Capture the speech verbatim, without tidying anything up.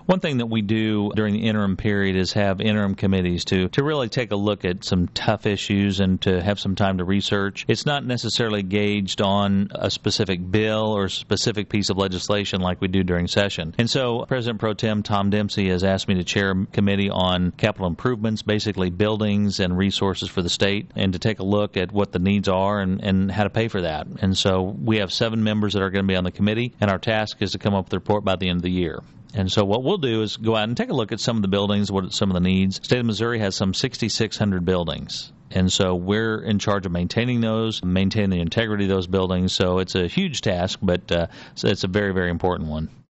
One thing that we do during the interim period is have interim committees to, to really take a look at some tough issues and to have some time to research. It's not necessarily gauged on a specific bill or a specific piece of legislation like we do during session. And so President Pro Tem Tom Dempsey has asked me to chair a committee on capital improvements, basically buildings and resources for the state, and to take a look at what the needs are and, and how to pay for that. And so we have seven members that are going to be on the committee, and our task is to come up with a report by the end of the year. And so what we'll do is go out and take a look at some of the buildings, what some of the needs. The state of Missouri has some sixty-six hundred buildings. And so we're in charge of maintaining those, maintaining the integrity of those buildings. So it's a huge task, but uh, it's a very, very important one.